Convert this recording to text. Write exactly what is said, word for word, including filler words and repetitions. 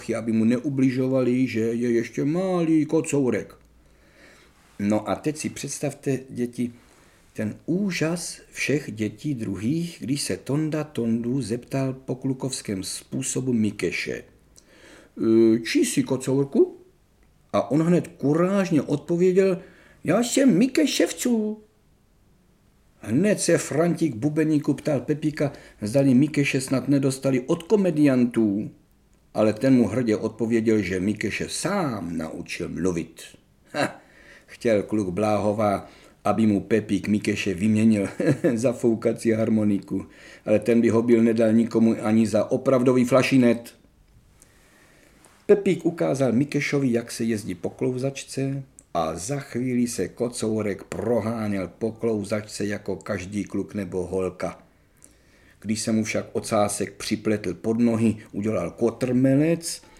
aby mu neubližovali, že je ještě malý kocourek. No a teď si představte, děti, ten úžas všech dětí druhých, když se Tonda Tondu zeptal po klukovském způsobu Mikeše. E, čí jsi, kocourku? A on hned kurážně odpověděl, já jsem Mikeš Ševců. Hned se Frantík Bubeníku ptal Pepíka, zdali Mikeše snad nedostali od komediantů, ale ten mu hrdě odpověděl, že Mikeše sám naučil mluvit. Ha, chtěl kluk Bláhová, aby mu Pepík Mikeše vyměnil za foukací harmoniku, ale ten by ho byl nedal nikomu ani za opravdový flašinet. Pepík ukázal Mikešovi, jak se jezdí po klouzačce, a za chvíli se kocourek proháněl po klouzačce jako každý kluk nebo holka. Když se mu však ocásek připletl pod nohy, udělal kotrmelec